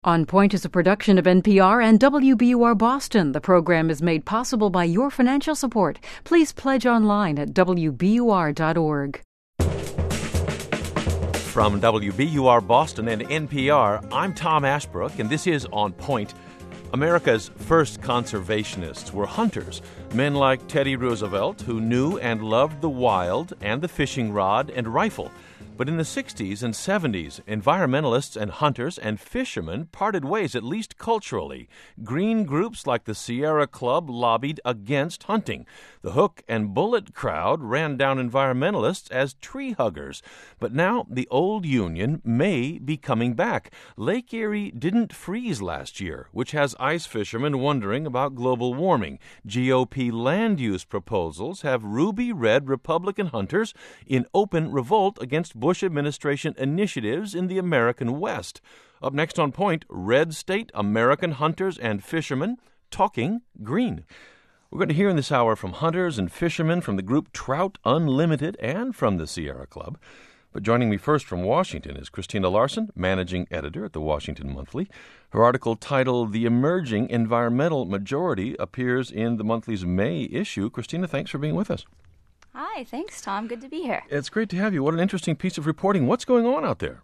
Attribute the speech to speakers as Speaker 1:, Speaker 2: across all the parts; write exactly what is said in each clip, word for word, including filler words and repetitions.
Speaker 1: On Point is a production of N P R and W B U R Boston. The program is made possible by your financial support. Please pledge online at W B U R dot org.
Speaker 2: From W B U R Boston and N P R, I'm Tom Ashbrook, and this is On Point. America's first conservationists were hunters, men like Teddy Roosevelt, who knew and loved the wild and the fishing rod and rifle. But in the sixties and seventies, environmentalists and hunters and fishermen parted ways, at least culturally. Green groups like the Sierra Club lobbied against hunting. The hook and bullet crowd ran down environmentalists as tree huggers. But now the old union may be coming back. Lake Erie didn't freeze last year, which has ice fishermen wondering about global warming. G O P land use proposals have ruby-red Republican hunters in open revolt against Bush administration initiatives in the American West. Up next on Point, red state American hunters and fishermen talking green. We're going to hear in this hour from hunters and fishermen from the group Trout Unlimited and from the Sierra Club. But joining me first from Washington is Christina Larson, managing editor at the Washington Monthly. Her article titled The Emerging Environmental Majority appears in the monthly's May issue. Christina, thanks for being with us.
Speaker 3: Hi, thanks, Tom. Good to be here.
Speaker 2: It's great to have you. What an interesting piece of reporting. What's going on out there?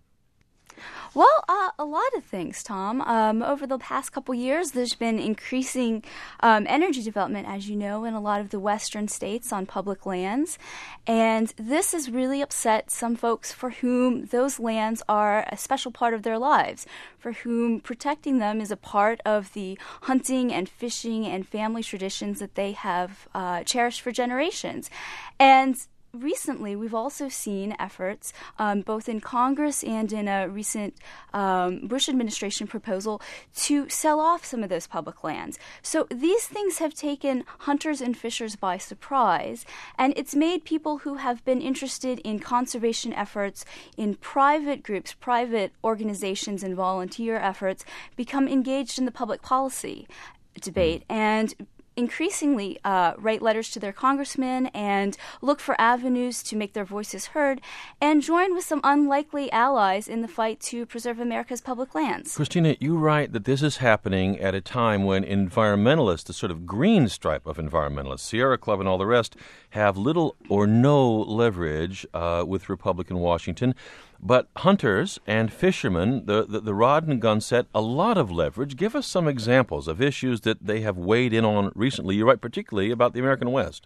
Speaker 3: Well, uh, a lot of things, Tom. Um, over the past couple years, there's been increasing um, energy development, as you know, in a lot of the western states on public lands. And this has really upset some folks for whom those lands are a special part of their lives, for whom protecting them is a part of the hunting and fishing and family traditions that they have uh, cherished for generations. And recently, we've also seen efforts, um, both in Congress and in a recent um, Bush administration proposal, to sell off some of those public lands. So these things have taken hunters and fishers by surprise, and it's made people who have been interested in conservation efforts in private groups, private organizations, and volunteer efforts become engaged in the public policy debate and increasingly uh, write letters to their congressmen and look for avenues to make their voices heard and join with some unlikely allies in the fight to preserve America's public lands.
Speaker 2: Christina, you write that this is happening at a time when environmentalists, the sort of green stripe of environmentalists, Sierra Club and all the rest, have little or no leverage uh, with Republican Washington. But hunters and fishermen, the, the, the rod and gun set, a lot of leverage. Give us some examples of issues that they have weighed in on recently. You write particularly about the American West.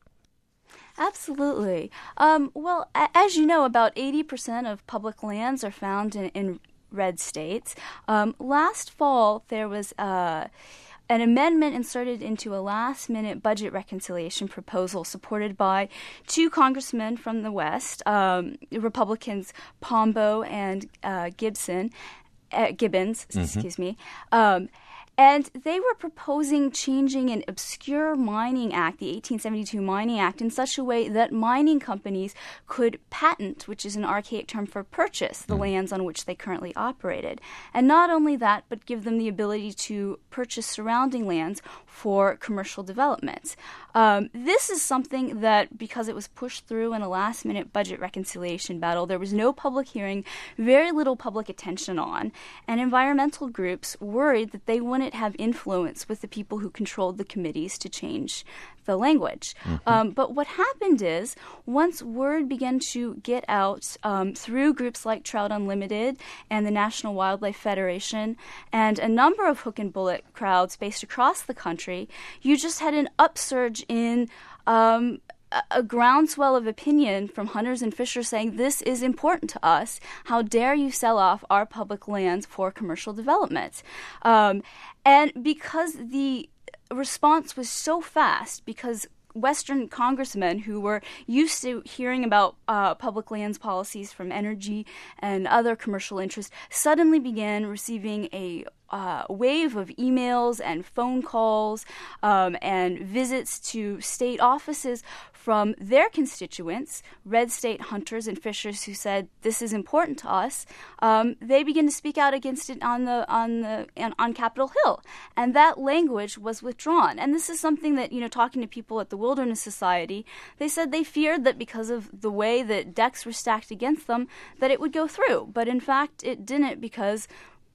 Speaker 3: Absolutely. Um, well, a- as you know, about eighty percent of public lands are found in, in red states. Um, last fall, there was Uh, an amendment inserted into a last-minute budget reconciliation proposal supported by two congressmen from the West, um, Republicans Pombo and uh, Gibson, uh, Gibbons, mm-hmm. excuse me. Um, And they were proposing changing an obscure mining act, the eighteen seventy-two Mining Act, in such a way that mining companies could patent, which is an archaic term for purchase, the lands on which they currently operated. And not only that, but give them the ability to purchase surrounding lands for commercial development. Um, this is something that, because it was pushed through in a last-minute budget reconciliation battle, there was no public hearing, very little public attention on, and environmental groups worried that they wouldn't have influence with the people who controlled the committees to change the language. Mm-hmm. Um, but what happened is, once word began to get out um, through groups like Trout Unlimited and the National Wildlife Federation and a number of hook and bullet crowds based across the country, you just had an upsurge in um, a groundswell of opinion from hunters and fishers saying, this is important to us. How dare you sell off our public lands for commercial development? Um, and because the response was so fast, because Western congressmen who were used to hearing about uh, public lands policies from energy and other commercial interests suddenly began receiving a uh, wave of emails and phone calls um, and visits to state offices from their constituents, red state hunters and fishers who said, this is important to us. Um, they began to speak out against it on the on the on Capitol Hill, and that language was withdrawn. And this is something that, you know, talking to people at the Wilderness Society, they said they feared that because of the way that decks were stacked against them, that it would go through. But in fact, it didn't, because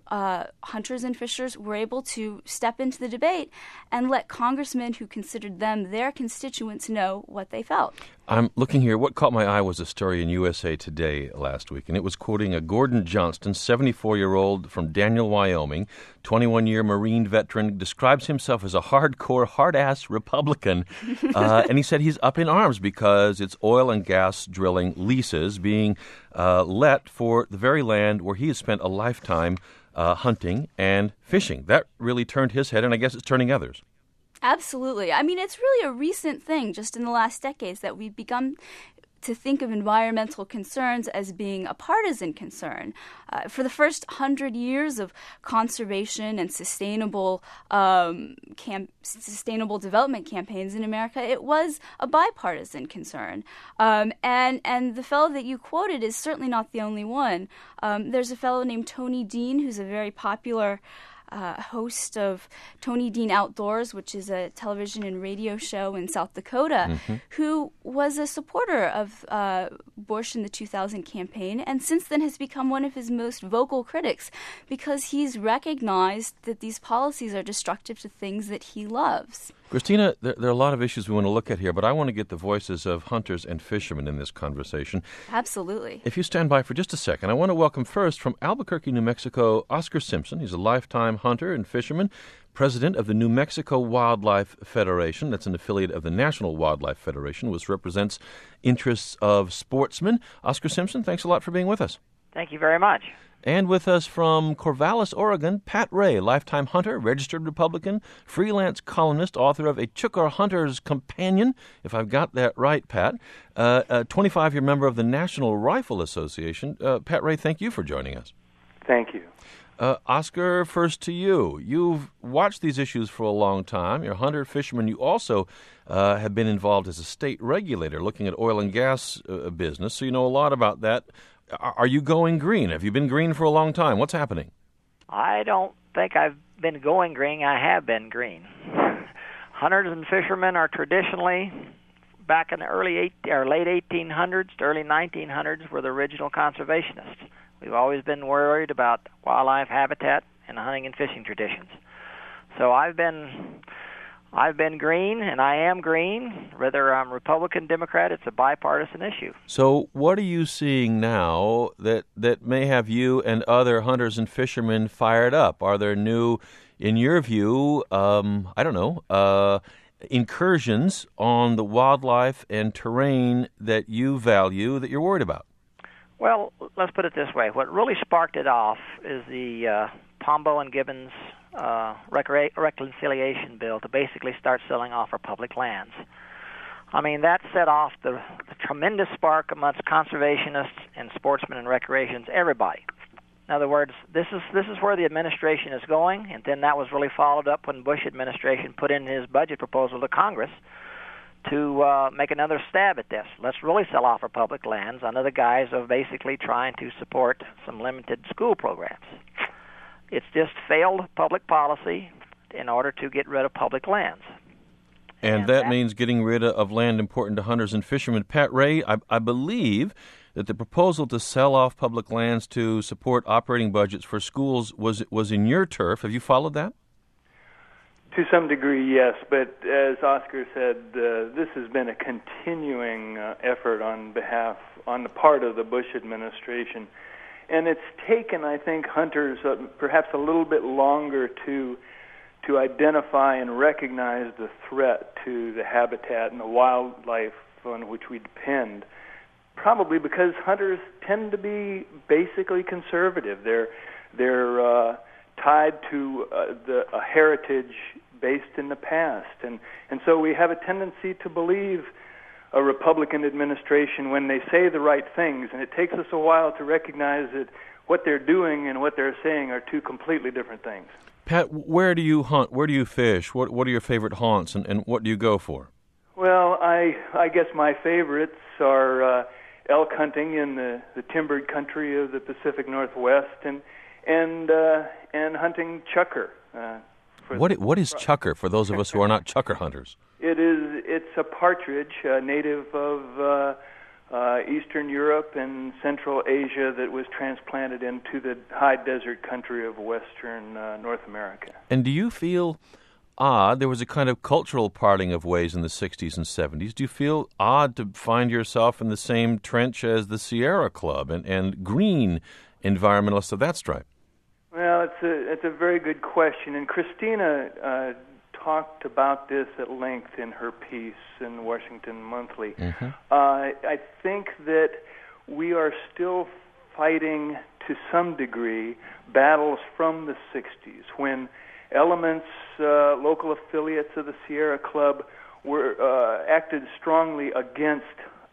Speaker 3: uh, hunters and fishers were able to step into the debate and let congressmen who considered them their constituents know what they felt.
Speaker 2: I'm looking here. What caught my eye was a story in U S A Today last week, and it was quoting a Gordon Johnston, seventy-four-year-old from Daniel, Wyoming, twenty-one-year Marine veteran, describes himself as a hardcore, hard-ass Republican, uh, and he said he's up in arms because it's oil and gas drilling leases being uh, let for the very land where he has spent a lifetime uh, hunting and fishing. That really turned his head, and I guess it's turning others.
Speaker 3: Absolutely. I mean, it's really a recent thing just in the last decades that we've begun to think of environmental concerns as being a partisan concern. Uh, for the first hundred years of conservation and sustainable um, camp- sustainable development campaigns in America, it was a bipartisan concern. Um, and and the fellow that you quoted is certainly not the only one. Um, there's a fellow named Tony Dean who's a very popular Uh, host of Tony Dean Outdoors, which is a television and radio show in South Dakota, mm-hmm. who was a supporter of uh, Bush in the two thousand campaign, and since then has become one of his most vocal critics because he's recognized that these policies are destructive to things that he loves.
Speaker 2: Christina, there, there are a lot of issues we want to look at here, but I want to get the voices of hunters and fishermen in this conversation.
Speaker 3: Absolutely.
Speaker 2: If you stand by for just a second, I want to welcome first from Albuquerque, New Mexico, Oscar Simpson. He's a lifetime hunter and fisherman, president of the New Mexico Wildlife Federation. That's an affiliate of the National Wildlife Federation, which represents interests of sportsmen. Oscar Simpson, thanks a lot for being with us.
Speaker 4: Thank you very much.
Speaker 2: And with us from Corvallis, Oregon, Pat Ray, lifetime hunter, registered Republican, freelance columnist, author of A Chukar Hunter's Companion, if I've got that right, Pat, uh, a twenty-five-year member of the National Rifle Association. Uh, Pat Ray, thank you for joining us.
Speaker 5: Thank you.
Speaker 2: Uh, Oscar, first to you. You've watched these issues for a long time. You're a hunter, fisherman. You also uh, have been involved as a state regulator looking at oil and gas uh, business, so you know a lot about that. Are you going green? Have you been green for a long time? What's happening?
Speaker 4: I don't think I've been going green. I have been green. Hunters and fishermen are traditionally, back in the early eight, or late eighteen hundreds to early nineteen hundreds, were the original conservationists. We've always been worried about wildlife habitat and hunting and fishing traditions. So I've been... I've been green, and I am green. Whether I'm Republican, Democrat, it's a bipartisan issue.
Speaker 2: So what are you seeing now that, that may have you and other hunters and fishermen fired up? Are there new, in your view, um, I don't know, uh, incursions on the wildlife and terrain that you value that you're worried about?
Speaker 4: Well, let's put it this way. What really sparked it off is the uh, Pombo and Gibbons Uh, recre- reconciliation bill to basically start selling off our public lands. I mean, that set off the, the tremendous spark amongst conservationists and sportsmen and recreations, everybody. In other words, this is this is where the administration is going, and then that was really followed up when Bush administration put in his budget proposal to Congress to uh, make another stab at this. Let's really sell off our public lands under the guise of basically trying to support some limited school programs. It's just failed public policy in order to get rid of public lands.
Speaker 2: And, and that, that means getting rid of land important to hunters and fishermen. Pat Ray, I, I believe that the proposal to sell off public lands to support operating budgets for schools was was in your turf. Have you followed that?
Speaker 5: To some degree, yes. But as Oscar said, uh, this has been a continuing uh, effort on behalf, on the part of the Bush administration. And it's taken, I think, hunters uh, perhaps a little bit longer to to identify and recognize the threat to the habitat and the wildlife on which we depend, probably because hunters tend to be basically conservative. They're they're uh, tied to uh, the a heritage based in the past, and and so we have a tendency to believe a Republican administration when they say the right things, and it takes us a while to recognize that what they're doing and what they're saying are two completely different things.
Speaker 2: Pat, where do you hunt? Where do you fish? What What are your favorite haunts, and, and what do you go for?
Speaker 5: Well, I I guess my favorites are uh, elk hunting in the, the timbered country of the Pacific Northwest, and and uh, and hunting chukar. Uh,
Speaker 2: What what is chukar for those of us who are not chukar hunters?
Speaker 5: It is it's a partridge, a native of uh, uh, Eastern Europe and Central Asia that was transplanted into the high desert country of Western uh, North America.
Speaker 2: And do you feel odd? There was a kind of cultural parting of ways in the sixties and seventies. Do you feel odd to find yourself in the same trench as the Sierra Club and, and green environmentalists of that stripe?
Speaker 5: Well, it's a it's a very good question, and Christina uh, talked about this at length in her piece in the Washington Monthly. Mm-hmm. Uh, I think that we are still fighting, to some degree, battles from the sixties when elements, uh, local affiliates of the Sierra Club, were uh, acted strongly against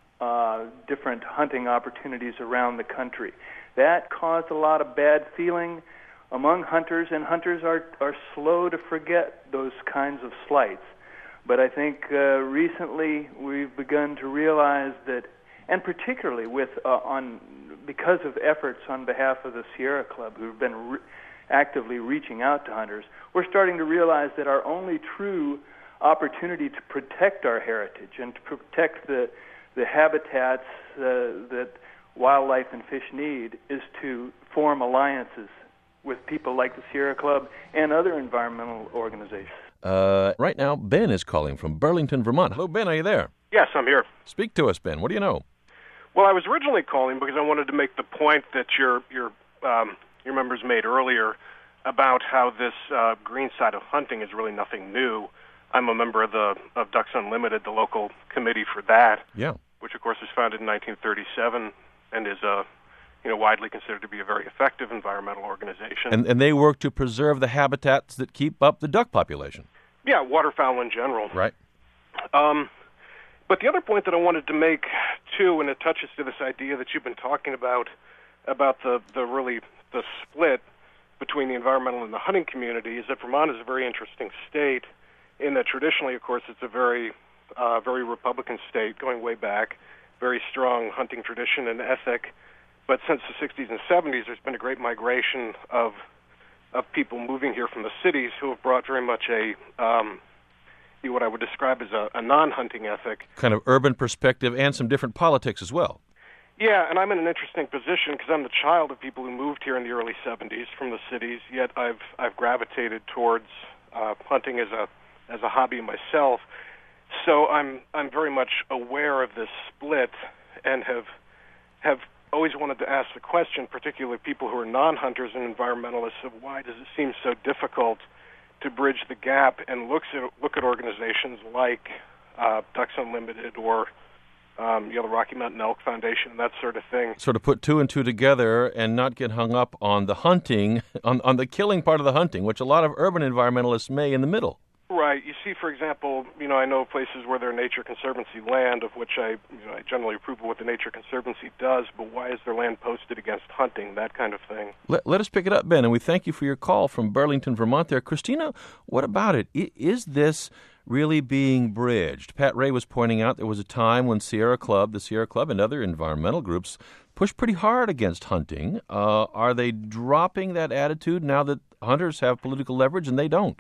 Speaker 5: uh, different hunting opportunities around the country. That caused a lot of bad feeling among hunters, and hunters are are slow to forget those kinds of slights. But I think uh, recently we've begun to realize that, and particularly with uh, on because of efforts on behalf of the Sierra Club, who've been re- actively reaching out to hunters, we're starting to realize that our only true opportunity to protect our heritage and to protect the the habitats uh, that wildlife and fish need is to form alliances with people like the Sierra Club and other environmental organizations.
Speaker 2: Uh, right now, Ben is calling from Burlington, Vermont. Hello, Ben, are you there?
Speaker 6: Yes, I'm here.
Speaker 2: Speak to us, Ben. What do you know?
Speaker 6: Well, I was originally calling because I wanted to make the point that your your um, your members made earlier about how this uh, green side of hunting is really nothing new. I'm a member of the of Ducks Unlimited, the local committee for that.
Speaker 2: Yeah.
Speaker 6: Which, of course, was founded in nineteen thirty-seven and is a you know widely considered to be a very effective environmental organization.
Speaker 2: And and they work to preserve the habitats that keep up the duck population.
Speaker 6: Yeah, waterfowl in general.
Speaker 2: Right.
Speaker 6: Um, but the other point that I wanted to make, too, and it touches to this idea that you've been talking about, about the, the really the split between the environmental and the hunting community, is that Vermont is a very interesting state in that traditionally, of course, it's a very, uh, very Republican state going way back, very strong hunting tradition and ethic. But since the sixties and seventies, there's been a great migration of of people moving here from the cities who have brought very much a um, what I would describe as a, a non-hunting ethic.
Speaker 2: Kind of urban perspective and some different politics as well.
Speaker 6: Yeah, and I'm in an interesting position because I'm the child of people who moved here in the early seventies from the cities, yet I've I've gravitated towards uh, hunting as a as a hobby myself. So I'm I'm very much aware of this split and have have always wanted to ask the question, particularly people who are non-hunters and environmentalists, of why does it seem so difficult to bridge the gap and looks at, look at organizations like uh, Ducks Unlimited or um, you know, the Rocky Mountain Elk Foundation and that sort of thing.
Speaker 2: Sort of put two and two together and not get hung up on the hunting, on, on the killing part of the hunting, which a lot of urban environmentalists may in the middle.
Speaker 6: Right. You see, for example, you know, I know places where there are Nature Conservancy land, of which I, you know, I generally approve of what the Nature Conservancy does, but why is their land posted against hunting, that kind of thing?
Speaker 2: Let, let us pick it up, Ben, and we thank you for your call from Burlington, Vermont there. Christina, what about it? I, is this really being bridged? Pat Ray was pointing out there was a time when Sierra Club, the Sierra Club and other environmental groups pushed pretty hard against hunting. Uh, are they dropping that attitude now that hunters have political leverage and they don't?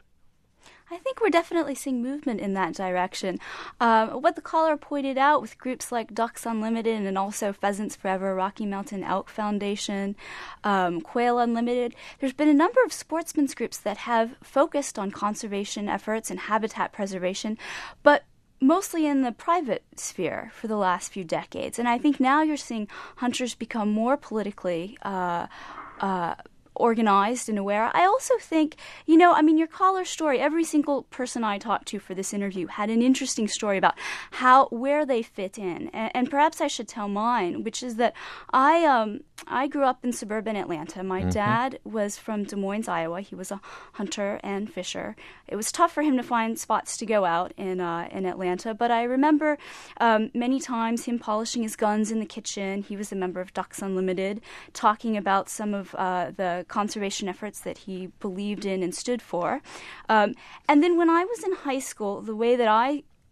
Speaker 3: I think we're definitely seeing movement in that direction. Um, what the caller pointed out with groups like Ducks Unlimited and also Pheasants Forever, Rocky Mountain Elk Foundation, um, Quail Unlimited, there's been a number of sportsmen's groups that have focused on conservation efforts and habitat preservation, but mostly in the private sphere for the last few decades. And I think now you're seeing hunters become more politically uh, uh organized and aware. I also think, you know, I mean, your caller's story, every single person I talked to for this interview had an interesting story about how, where they fit in. And, and perhaps I should tell mine, which is that I um I grew up in suburban Atlanta. My mm-hmm. dad was from Des Moines, Iowa. He was a hunter and fisher. It was tough for him to find spots to go out in uh, in Atlanta, but I remember um, many times him polishing his guns in the kitchen. He was a member of Ducks Unlimited, talking about some of uh, the conservation efforts that he believed in and stood for. Um, and then when I was in high school, the way that I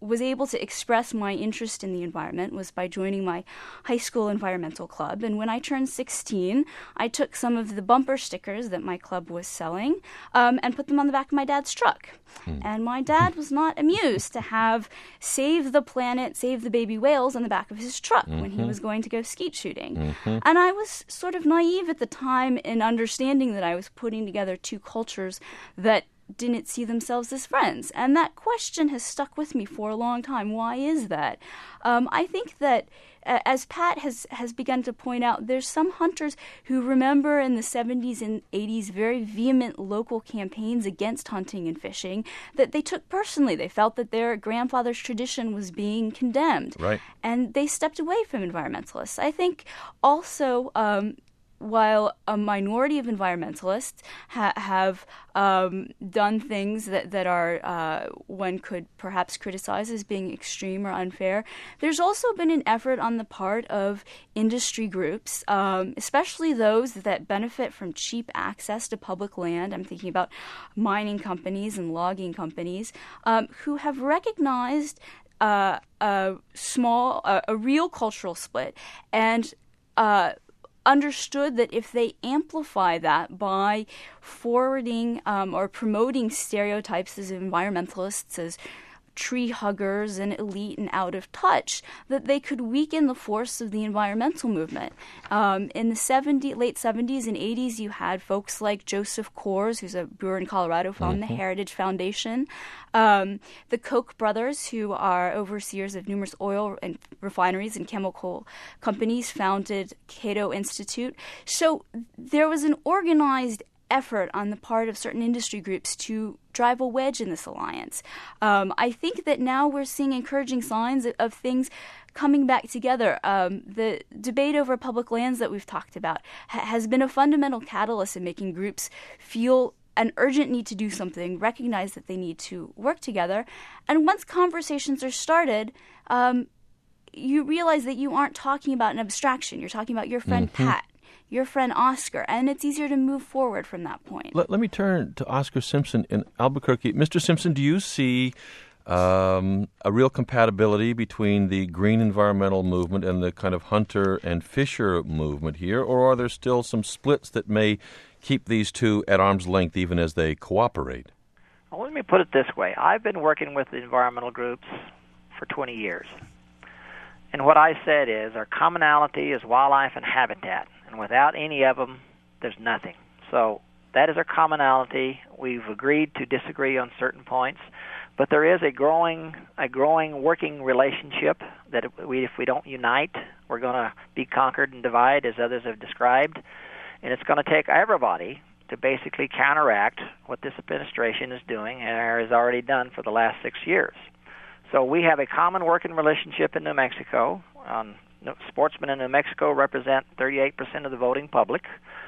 Speaker 3: was able to express my interest in the environment was by joining my high school environmental club. And when I turned sixteen, I took some of the bumper stickers that my club was selling um, and put them on the back of my dad's truck. Mm. And my dad was not amused to have Save the Planet, Save the Baby Whales on the back of his truck mm-hmm. when he was going to go skeet shooting. Mm-hmm. And I was sort of naive at the time in understanding that I was putting together two cultures that didn't see themselves as friends. And that question has stuck with me for a long time. Why is that? Um, I think that, uh, as Pat has, has begun to point out, there's some hunters who remember in the seventies and eighties very vehement local campaigns against hunting and fishing that they took personally. They felt that their grandfather's tradition was being condemned.
Speaker 2: Right.
Speaker 3: And they stepped away from environmentalists. I think also... Um, While a minority of environmentalists ha- have um, done things that, that are uh, one could perhaps criticize as being extreme or unfair, there's also been an effort on the part of industry groups, um, especially those that benefit from cheap access to public land. I'm thinking about mining companies and logging companies um, who have recognized uh, a small, uh, a real cultural split and uh understood that if they amplify that by forwarding um, or promoting stereotypes as environmentalists, as tree huggers and elite and out of touch, that they could weaken the force of the environmental movement. Um, in the seventies, late seventies and eighties, you had folks like Joseph Coors, who's a brewer in Colorado, founded mm-hmm. the Heritage Foundation. Um, the Koch brothers, who are overseers of numerous oil and refineries and chemical companies, founded Cato Institute. So there was an organized effort on the part of certain industry groups to drive a wedge in this alliance. Um, I think that now we're seeing encouraging signs of, of things coming back together. Um, the debate over public lands that we've talked about ha- has been a fundamental catalyst in making groups feel an urgent need to do something, recognize that they need to work together. And once conversations are started, um, you realize that you aren't talking about an abstraction. You're talking about your friend mm-hmm. Pat, your friend Oscar, and it's easier to move forward from that point.
Speaker 2: Let, let me turn to Oscar Simpson in Albuquerque. Mister Simpson, do you see um, a real compatibility between the green environmental movement and the kind of hunter and fisher movement here, or are there still some splits that may keep these two at arm's length even as they cooperate?
Speaker 4: Well, let me put it this way. I've been working with the environmental groups for twenty years. And what I said is our commonality is wildlife and habitat. And without any of them, there's nothing. So that is our commonality. We've agreed to disagree on certain points, but there is a growing, a growing working relationship that if we, if we don't unite, we're going to be conquered and divide, as others have described. And it's going to take everybody to basically counteract what this administration is doing and has already done for the last six years. So we have a common working relationship in New Mexico. Um, sportsmen in New Mexico represent thirty-eight percent of the voting public.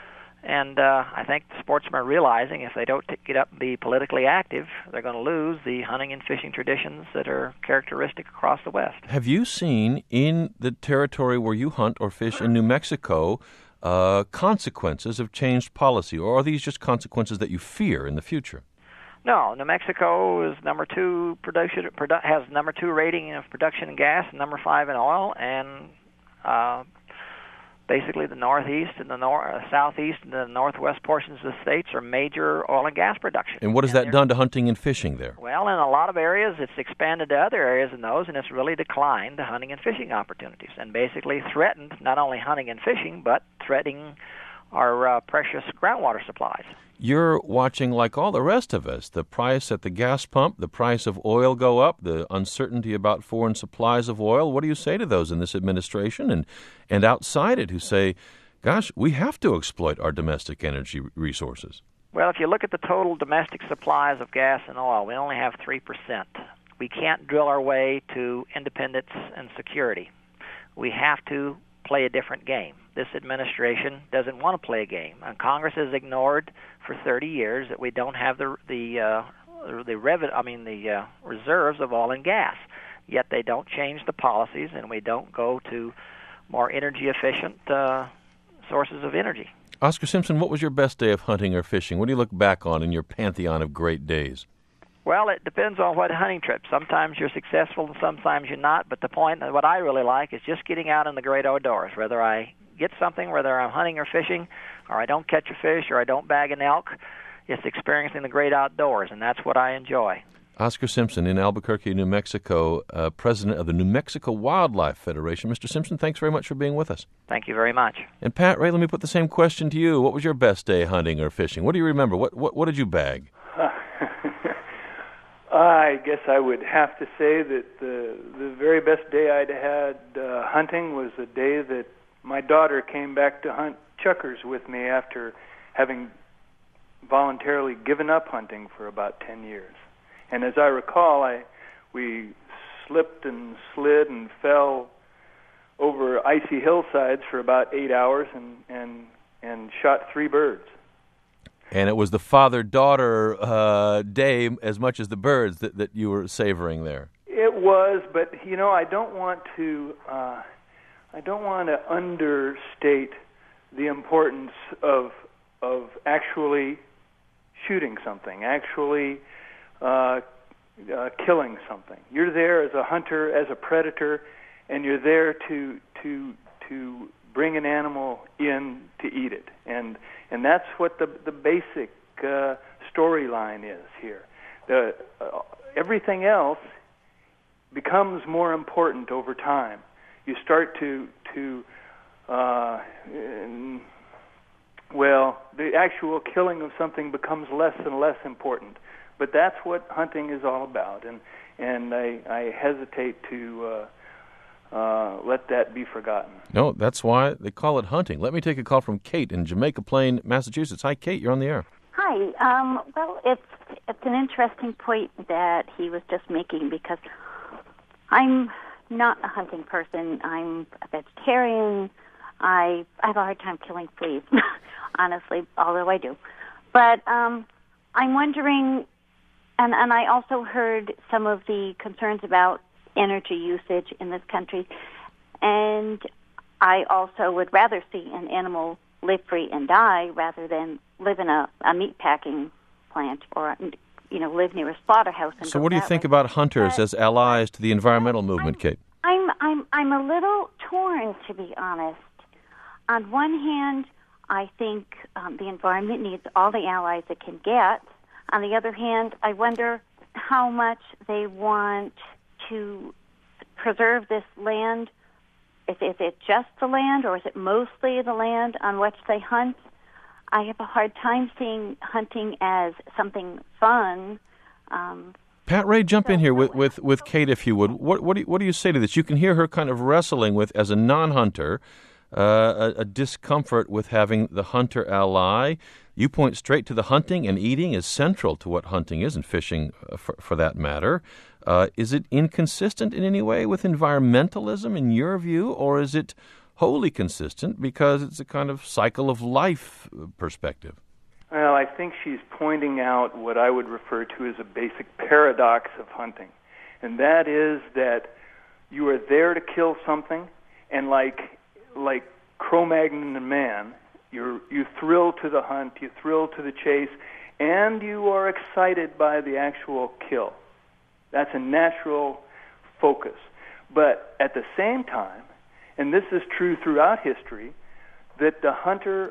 Speaker 4: And uh, I think the sportsmen are realizing if they don't t- get up and be politically active, they're going to lose the hunting and fishing traditions that are characteristic across the West.
Speaker 2: Have you seen in the territory where you hunt or fish in New Mexico uh, consequences of changed policy, or are these just consequences that you fear in the future?
Speaker 4: No, New Mexico is number two production produ- has number two rating of production in gas, and number five in oil, and uh, basically the northeast and the nor- uh, southeast and the northwest portions of the states are major oil and gas production.
Speaker 2: And what has
Speaker 4: and
Speaker 2: that done to hunting and fishing there?
Speaker 4: Well, in a lot of areas, it's expanded to other areas in those, and it's really declined the hunting and fishing opportunities, and basically threatened not only hunting and fishing, but threatening our uh, precious groundwater supplies.
Speaker 2: You're watching, like all the rest of us, the price at the gas pump, the price of oil go up, the uncertainty about foreign supplies of oil. What do you say to those in this administration and, and outside it who say, gosh, we have to exploit our domestic energy resources?
Speaker 4: Well, if you look at the total domestic supplies of gas and oil, we only have three percent. We can't drill our way to independence and security. We have to play a different game. This administration doesn't want to play a game, and Congress has ignored for thirty years that we don't have the the uh, the rev- I mean the uh, reserves of oil and gas. Yet they don't change the policies, and we don't go to more energy efficient uh, sources of energy.
Speaker 2: Oscar Simpson, what was your best day of hunting or fishing? What do you look back on in your pantheon of great days?
Speaker 4: Well, it depends on what hunting trip. Sometimes you're successful and sometimes you're not, but the point, what I really like is just getting out in the great outdoors, whether I get something, whether I'm hunting or fishing, or I don't catch a fish, or I don't bag an elk. It's experiencing the great outdoors, and that's what I enjoy.
Speaker 2: Oscar Simpson in Albuquerque, New Mexico, uh, president of the New Mexico Wildlife Federation. Mister Simpson, thanks very much for being with us.
Speaker 4: Thank you very much.
Speaker 2: And Pat Ray, let me put the same question to you. What was your best day hunting or fishing? What do you remember? What what, what did you bag?
Speaker 5: I guess I would have to say that the the very best day I'd had uh, hunting was the day that my daughter came back to hunt chukars with me after having voluntarily given up hunting for about ten years. And as I recall, I we slipped and slid and fell over icy hillsides for about eight hours and, and, and shot three birds.
Speaker 2: And it was the father-daughter uh, day as much as the birds that, that you were savoring there.
Speaker 5: It was, but, you know, I don't want to uh, I don't want to understate the importance of of actually shooting something, actually uh, uh, killing something. You're there as a hunter, as a predator, and you're there to to to bring an animal in to eat it, and and that's what the the basic uh, storyline is here. The uh, everything else becomes more important over time. You start to to uh, well, the actual killing of something becomes less and less important. But that's what hunting is all about, and and I, I hesitate to uh, uh, let that be forgotten.
Speaker 2: No, that's why they call it hunting. Let me take a call from Kate in Jamaica Plain, Massachusetts. Hi, Kate. You're on the air.
Speaker 7: Hi. Um, well, it's it's an interesting point that he was just making, because I'm not a hunting person. I'm a vegetarian. I I have a hard time killing fleas, honestly, although I do. But um, I'm wondering, and, and I also heard some of the concerns about energy usage in this country, and I also would rather see an animal live free and die rather than live in a, a meat packing plant or, you know, live near a slaughterhouse. And
Speaker 2: so what do you think
Speaker 7: way.
Speaker 2: about hunters
Speaker 7: but,
Speaker 2: as allies to the environmental
Speaker 7: I'm,
Speaker 2: movement, Kate?
Speaker 7: I'm, I'm, I'm a little torn, to be honest. On one hand, I think um, the environment needs all the allies it can get. On the other hand, I wonder how much they want to preserve this land. Is, is it just the land, or is it mostly the land on which they hunt? I have a hard time seeing hunting as something fun. Um,
Speaker 2: Pat Ray, jump
Speaker 7: so,
Speaker 2: in here with, with, with Kate, if you would. What, what, do you, what do you say to this? You can hear her kind of wrestling with, as a non-hunter, uh, a, a discomfort with having the hunter ally. You point straight to the hunting, and eating is central to what hunting is, and fishing uh, for, for that matter. Uh, is it inconsistent in any way with environmentalism in your view, or is it wholly consistent because it's a kind of cycle of life perspective?
Speaker 5: Well, I think she's pointing out what I would refer to as a basic paradox of hunting, and that is that you are there to kill something, and like like Cro-Magnon and man, you're you thrill to the hunt, you thrill to the chase, and you are excited by the actual kill. That's a natural focus. But at the same time, and this is true throughout history, that the hunter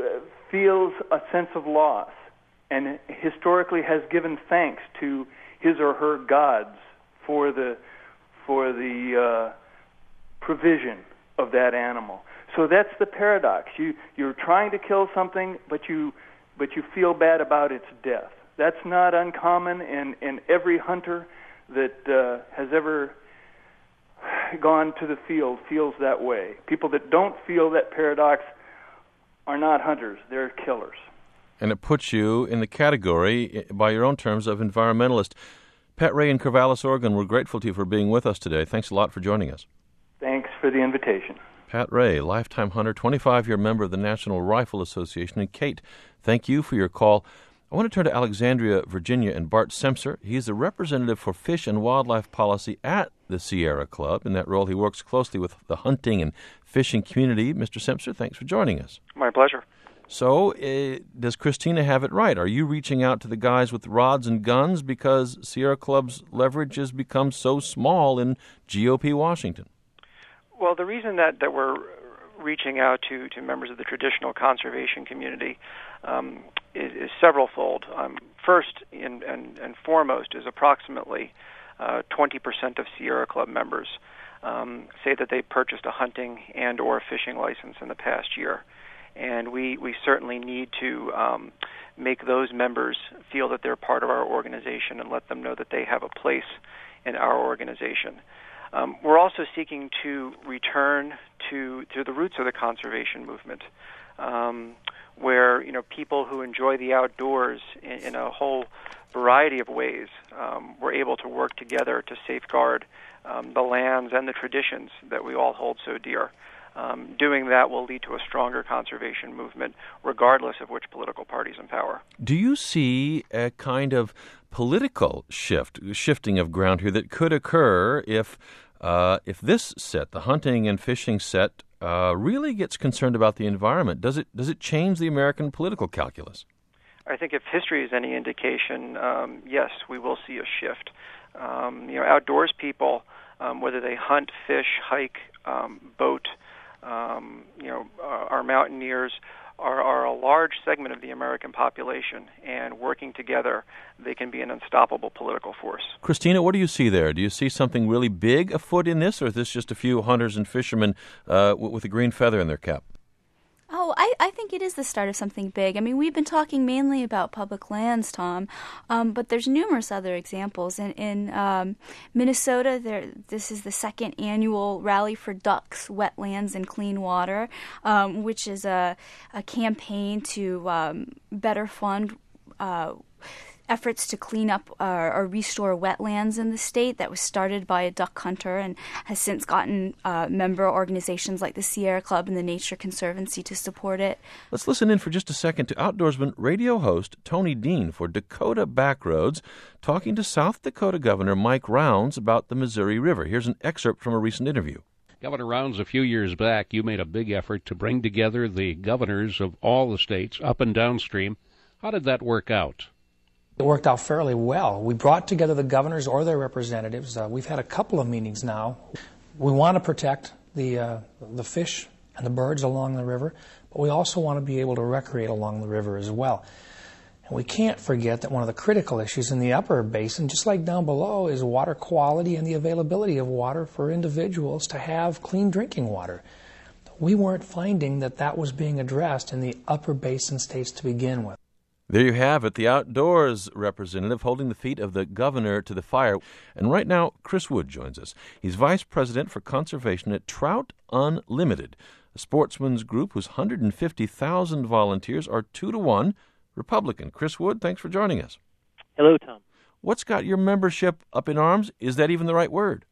Speaker 5: feels a sense of loss and historically has given thanks to his or her gods for the for the uh, provision of that animal. So that's the paradox. You you're trying to kill something, but you but you feel bad about its death. That's not uncommon, and, and every hunter that uh, has ever gone to the field feels that way. People that don't feel that paradox are not hunters, they're killers.
Speaker 2: And it puts you in the category, by your own terms, of environmentalist. Pat Ray in Corvallis, Oregon, we're grateful to you for being with us today. Thanks a lot for joining us.
Speaker 5: Thanks for the invitation.
Speaker 2: Pat Ray, lifetime hunter, twenty-five-year member of the National Rifle Association. And Kate, thank you for your call. I want to turn to Alexandria, Virginia, and Bart Semser. He's the representative for fish and wildlife policy at the Sierra Club. In that role, he works closely with the hunting and fishing community. Mister Semser, thanks for joining us.
Speaker 8: My pleasure.
Speaker 2: So uh, does Christina have it right? Are you reaching out to the guys with rods and guns because Sierra Club's leverage has become so small in G O P Washington?
Speaker 8: Well, the reason that, that we're reaching out to, to members of the traditional conservation community um, is, is several-fold. Um, first and, and, and foremost is approximately uh, twenty percent of Sierra Club members um, say that they purchased a hunting and or a fishing license in the past year. And we, we certainly need to um, make those members feel that they're part of our organization and let them know that they have a place in our organization. Um, we're also seeking to return to, to the roots of the conservation movement, um, where you know people who enjoy the outdoors in, in a whole variety of ways um, were able to work together to safeguard um, the lands and the traditions that we all hold so dear. Um, doing that will lead to a stronger conservation movement, regardless of which political party's in power.
Speaker 2: Do you see a kind of political shift, shifting of ground here that could occur if uh, if this set, the hunting and fishing set, uh, really gets concerned about the environment? Does it does it change the American political calculus?
Speaker 8: I think if history is any indication, um, yes, we will see a shift. Um, you know, outdoors people, um, whether they hunt, fish, hike, um, boat, Um, you know, uh, our mountaineers are, are a large segment of the American population, and working together, they can be an unstoppable political force.
Speaker 2: Christina, what do you see there? Do you see something really big afoot in this, or is this just a few hunters and fishermen uh, with a green feather in their cap?
Speaker 3: Oh, I, I think it is the start of something big. I mean, we've been talking mainly about public lands, Tom, um, but there's numerous other examples. In, in um, Minnesota, there this is the second annual Rally for Ducks, Wetlands and Clean Water, um, which is a, a campaign to um, better fund uh, efforts to clean up uh, or restore wetlands in the state. That was started by a duck hunter and has since gotten uh, member organizations like the Sierra Club and the Nature Conservancy to support it.
Speaker 2: Let's listen in for just a second to outdoorsman radio host Tony Dean for Dakota Backroads talking to South Dakota Governor Mike Rounds about the Missouri River. Here's an excerpt from a recent interview.
Speaker 9: Governor Rounds, a few years back, you made a big effort to bring together the governors of all the states up and downstream. How did that work out?
Speaker 10: It worked out fairly well. We brought together the governors or their representatives. Uh, we've had a couple of meetings now. We want to protect the uh, the fish and the birds along the river, but we also want to be able to recreate along the river as well. And we can't forget that one of the critical issues in the upper basin, just like down below, is water quality and the availability of water for individuals to have clean drinking water. We weren't finding that that was being addressed in the upper basin states to begin with.
Speaker 2: There you have it, the outdoors representative holding the feet of the governor to the fire. And right now, Chris Wood joins us. He's vice president for conservation at Trout Unlimited, a sportsman's group whose one hundred fifty thousand volunteers are two to one Republican. Chris Wood, thanks for joining us.
Speaker 11: Hello, Tom.
Speaker 2: What's got your membership up in arms? Is that even the right word?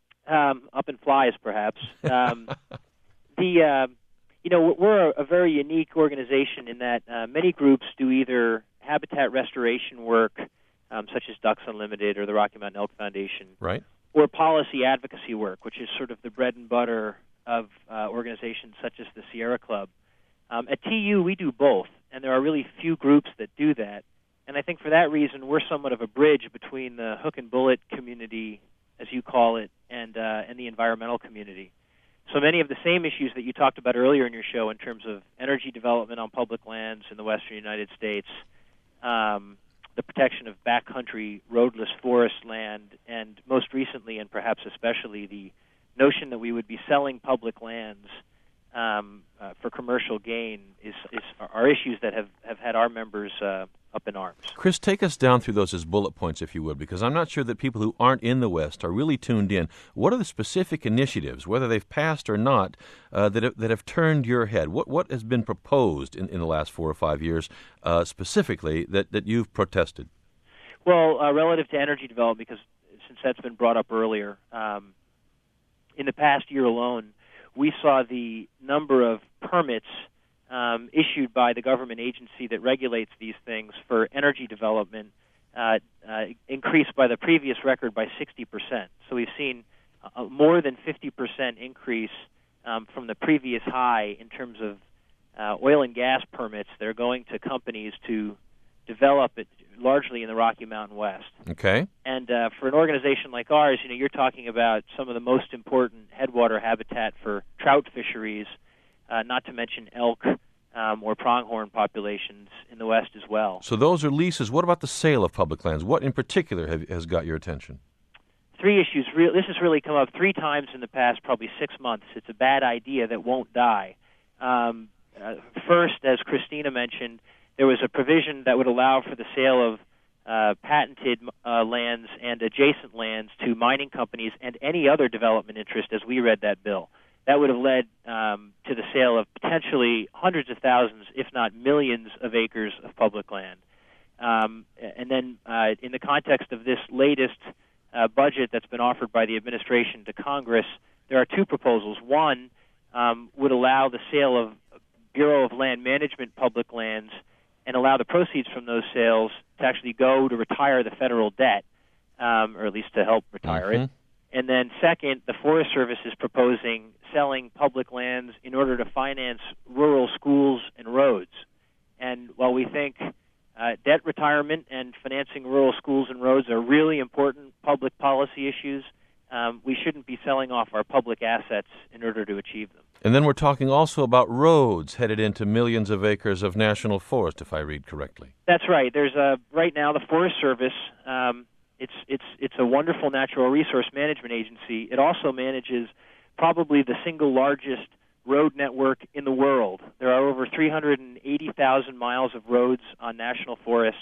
Speaker 11: Um, up in flies, perhaps. Um, the... Uh, You know, we're a very unique organization in that uh, many groups do either habitat restoration work, um, such as Ducks Unlimited or the Rocky Mountain Elk Foundation,
Speaker 2: right,
Speaker 11: or policy advocacy work, which is sort of the bread and butter of uh, organizations such as the Sierra Club. Um, at T U, we do both, and there are really few groups that do that. And I think for that reason, we're somewhat of a bridge between the hook and bullet community, as you call it, and uh, and the environmental community. So many of the same issues that you talked about earlier in your show in terms of energy development on public lands in the western United States, um, the protection of backcountry roadless forest land, and most recently and perhaps especially the notion that we would be selling public lands um, uh, for commercial gain is, is are issues that have, have had our members uh, up in arms.
Speaker 2: Chris, take us down through those as bullet points, if you would, because I'm not sure that people who aren't in the West are really tuned in. What are the specific initiatives, whether they've passed or not, uh, that, have, that have turned your head? What what has been proposed in, in the last four or five years uh, specifically that, that you've protested?
Speaker 11: Well, uh, relative to energy development, because since that's been brought up earlier, um, in the past year alone, we saw the number of permits Um, issued by the government agency that regulates these things for energy development uh, uh, increased by the previous record by sixty percent. So we've seen a more than fifty percent increase um, from the previous high in terms of uh, oil and gas permits that are going to companies to develop it largely in the Rocky Mountain West.
Speaker 2: Okay.
Speaker 11: And uh, for an organization like ours, you know, you're talking about some of the most important headwater habitat for trout fisheries, uh, not to mention elk um, or pronghorn populations in the West as well.
Speaker 2: So those are leases. What about the sale of public lands? What in particular have, has got your attention?
Speaker 11: Three issues. Re- this has really come up three times in the past probably six months. It's a bad idea that won't die. Um, uh, first, as Christina mentioned, there was a provision that would allow for the sale of uh, patented uh, lands and adjacent lands to mining companies and any other development interest as we read that bill. That would have led um, to the sale of potentially hundreds of thousands, if not millions, of acres of public land. Um, and then uh, in the context of this latest uh, budget that's been offered by the administration to Congress, there are two proposals. One um, would allow the sale of Bureau of Land Management public lands and allow the proceeds from those sales to actually go to retire the federal debt, um, or at least to help retire mm-hmm. it. And then second, the Forest Service is proposing selling public lands in order to finance rural schools and roads. And while we think uh, debt retirement and financing rural schools and roads are really important public policy issues, um, we shouldn't be selling off our public assets in order to achieve them.
Speaker 2: And then we're talking also about roads headed into millions of acres of national forest, if I read correctly.
Speaker 11: That's right. There's a right now the Forest Service. Um, it's it's it's a wonderful natural resource management agency. It also manages probably the single largest road network in the world. There are over three hundred eighty thousand miles of roads on national forests.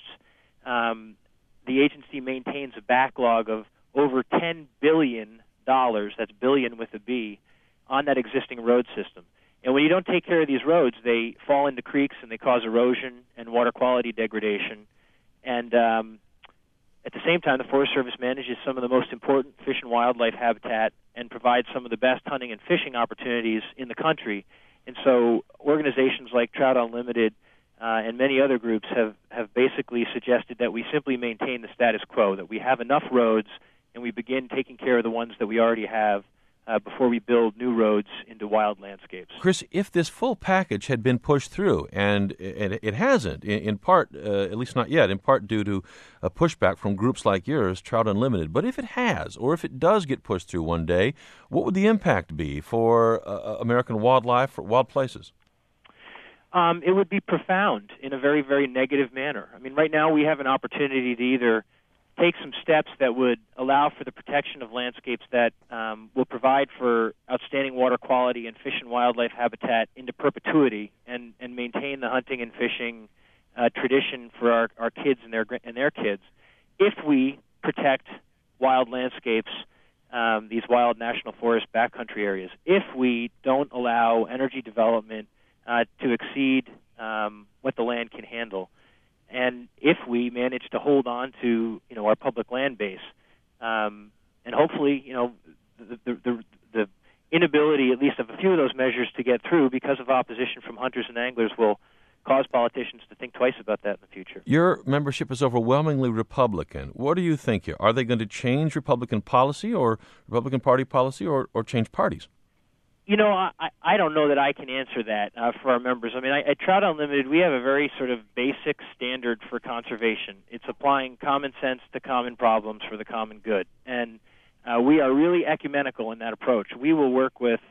Speaker 11: Um, the agency maintains a backlog of over ten billion dollars. That's billion with a B. On that existing road system. And when you don't take care of these roads, they fall into creeks and they cause erosion and water quality degradation. And um, at the same time, the Forest Service manages some of the most important fish and wildlife habitat and provides some of the best hunting and fishing opportunities in the country. And so organizations like Trout Unlimited uh, and many other groups have, have basically suggested that we simply maintain the status quo, that we have enough roads and we begin taking care of the ones that we already have Uh, before we build new roads into wild landscapes.
Speaker 2: Chris, if this full package had been pushed through, and it, it hasn't, in, in part, uh, at least not yet, in part due to a pushback from groups like yours, Trout Unlimited, but if it has, or if it does get pushed through one day, what would the impact be for uh, American wildlife, for wild places?
Speaker 11: Um, it would be profound in a very, very negative manner. I mean, right now we have an opportunity to either take some steps that would allow for the protection of landscapes that um, will provide for outstanding water quality and fish and wildlife habitat into perpetuity and, and maintain the hunting and fishing uh, tradition for our, our kids and their and their kids. If we protect wild landscapes, um, these wild national forest backcountry areas, if we don't allow energy development uh, to exceed um, what the land can handle, and if we manage to hold on to, you know, our public land base, um, and hopefully, you know, the, the, the, the inability, at least of a few of those measures, to get through because of opposition from hunters and anglers will cause politicians to think twice about that in the future.
Speaker 2: Your membership is overwhelmingly Republican. What do you think here? Are they going to change Republican policy or Republican Party policy or, or change parties?
Speaker 11: You know, I, I don't know that I can answer that uh, for our members. I mean, I, at Trout Unlimited, we have a very sort of basic standard for conservation. It's applying common sense to common problems for the common good. And uh, we are really ecumenical in that approach. We will work with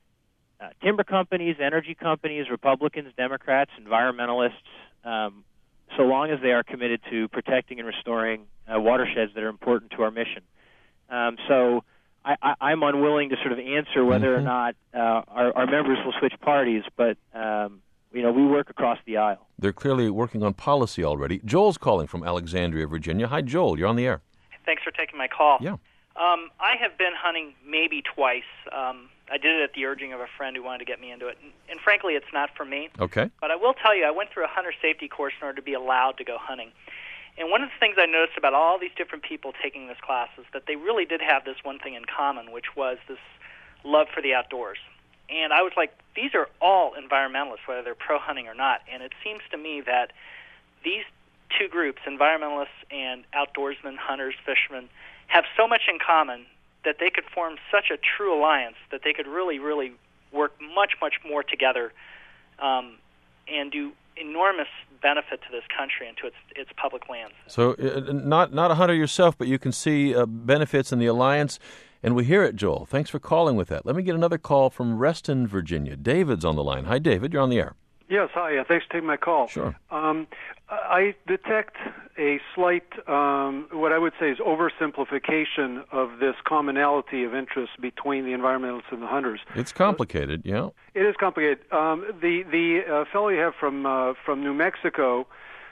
Speaker 11: uh, timber companies, energy companies, Republicans, Democrats, environmentalists, um, so long as they are committed to protecting and restoring uh, watersheds that are important to our mission. Um, so... I, I, I'm unwilling to sort of answer whether mm-hmm. or not uh, our, our members will switch parties, but um, you know, we work across the aisle.
Speaker 2: They're clearly working on policy already. Joel's calling from Alexandria, Virginia. Hi, Joel. You're on the air.
Speaker 12: Thanks for taking my call.
Speaker 2: Yeah.
Speaker 12: Um, I have been hunting maybe twice. Um, I did it at the urging of a friend who wanted to get me into it, and, and frankly, it's not for me.
Speaker 2: Okay.
Speaker 12: But I will tell you, I went through a hunter safety course in order to be allowed to go hunting. And one of the things I noticed about all these different people taking this class is that they really did have this one thing in common, which was this love for the outdoors. And I was like, these are all environmentalists, whether they're pro-hunting or not. And it seems to me that these two groups, environmentalists and outdoorsmen, hunters, fishermen, have so much in common that they could form such a true alliance that they could really, really work much, much more together um, and do enormous benefit to this country and to its its public lands.
Speaker 2: So uh, not not a hunter yourself, but you can see uh, benefits in the alliance, and we hear it, Joel. Thanks for calling with that. Let me get another call from Reston, Virginia. David's on the line. Hi, David. You're on the air.
Speaker 13: Yes, hi. Uh, thanks for taking my call.
Speaker 2: Sure.
Speaker 13: Um, I detect a slight, um, what I would say is oversimplification of this commonality of interest between the environmentalists and the hunters.
Speaker 2: It's complicated, yeah.
Speaker 13: It is complicated. Um, the the uh, fellow you have from uh, from New Mexico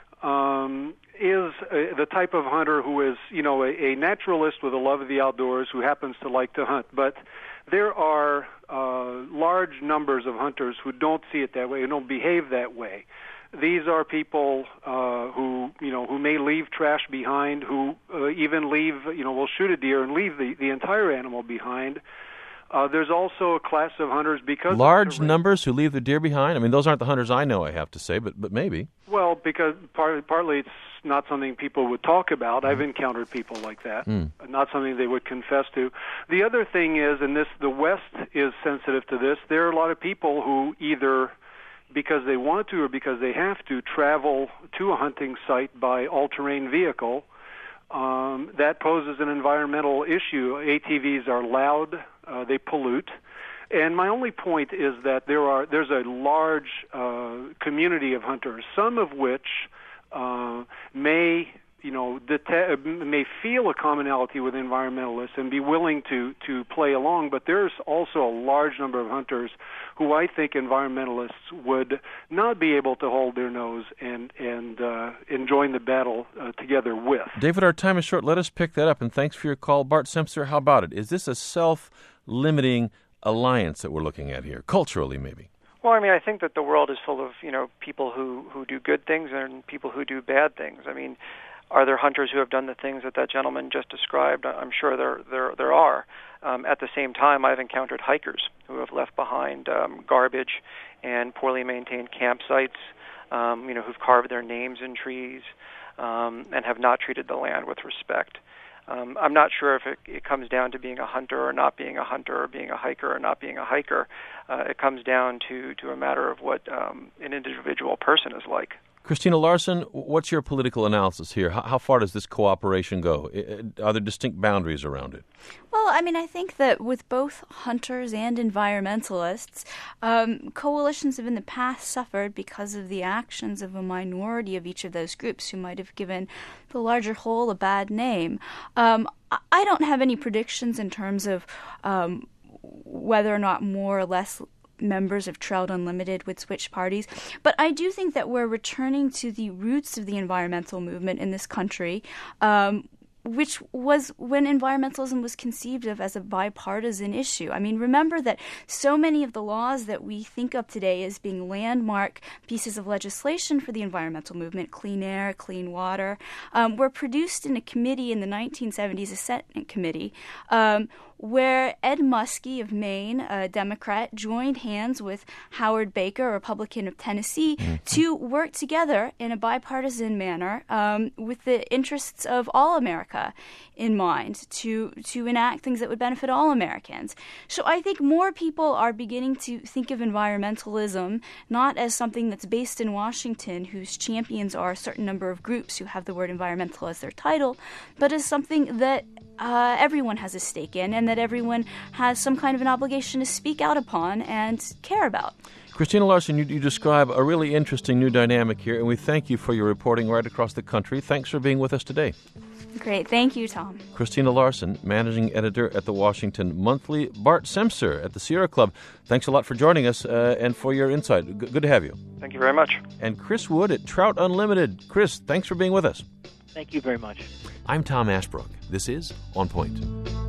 Speaker 13: um, is uh, the type of hunter who is, you know, a, a naturalist with a love of the outdoors who happens to like to hunt, but there are uh, large numbers of hunters who don't see it that way, who don't behave that way. These are people uh, who, you know, who may leave trash behind, who uh, even leave, you know, will shoot a deer and leave the, the entire animal behind. Uh, there's also a class of hunters because
Speaker 2: large
Speaker 13: of the
Speaker 2: numbers who leave the deer behind. I mean, those aren't the hunters I know, I have to say, but but maybe.
Speaker 13: Well, because part, partly it's not something people would talk about. Mm. I've encountered people like that. Mm. Not something they would confess to. The other thing is, and this the West is sensitive to this. There are a lot of people who either because they want to or because they have to travel to a hunting site by all-terrain vehicle. Um, that poses an environmental issue. A T Vs are loud. Uh, they pollute. And my only point is that there are there's a large uh, community of hunters, some of which uh, may, you know, dete- may feel a commonality with environmentalists and be willing to, to play along, but there's also a large number of hunters who I think environmentalists would not be able to hold their nose and, and uh, enjoin the battle uh, together with.
Speaker 2: David, our time is short. Let us pick that up, and thanks for your call. Bart Semster, how about it? Is this a self-limiting alliance that we're looking at here, culturally maybe?
Speaker 8: Well, I mean, I think that the world is full of, you know, people who, who do good things and people who do bad things. I mean, are there hunters who have done the things that that gentleman just described? I'm sure there there there are. Um, at the same time, I've encountered hikers who have left behind um, garbage and poorly maintained campsites, um, you know, who've carved their names in trees um, and have not treated the land with respect. Um, I'm not sure if it, it comes down to being a hunter or not being a hunter, or being a hiker or not being a hiker. Uh, it comes down to, to a matter of what um, an individual person is like.
Speaker 2: Christina Larson, what's your political analysis here? How, how far does this cooperation go? Are there distinct boundaries around it?
Speaker 3: Well, I mean, I think that with both hunters and environmentalists, um, coalitions have in the past suffered because of the actions of a minority of each of those groups who might have given the larger whole a bad name. Um, I don't have any predictions in terms of um, whether or not more or less members of Trout Unlimited would switch parties. But I do think that we're returning to the roots of the environmental movement in this country, um, which was when environmentalism was conceived of as a bipartisan issue. I mean, remember that so many of the laws that we think of today as being landmark pieces of legislation for the environmental movement, clean air, clean water, um, were produced in a committee in the nineteen seventies, a Senate committee, um, where Ed Muskie of Maine, a Democrat, joined hands with Howard Baker, a Republican of Tennessee, mm-hmm. to work together in a bipartisan manner um, with the interests of all America in mind to, to enact things that would benefit all Americans. So I think more people are beginning to think of environmentalism not as something that's based in Washington, whose champions are a certain number of groups who have the word environmental as their title, but as something that uh, everyone has a stake in and that everyone has some kind of an obligation to speak out upon and care about.
Speaker 2: Christina Larson, you, you describe a really interesting new dynamic here, and we thank you for your reporting right across the country. Thanks for being with us today.
Speaker 3: Great. Thank you, Tom.
Speaker 2: Christina Larson, managing editor at the Washington Monthly. Bart Semster at the Sierra Club. Thanks a lot for joining us uh, and for your insight. G- good to have you.
Speaker 8: Thank you very much.
Speaker 2: And Chris Wood at Trout Unlimited. Chris, thanks for being with us.
Speaker 11: Thank you very much.
Speaker 2: I'm Tom Ashbrook. This is On Point.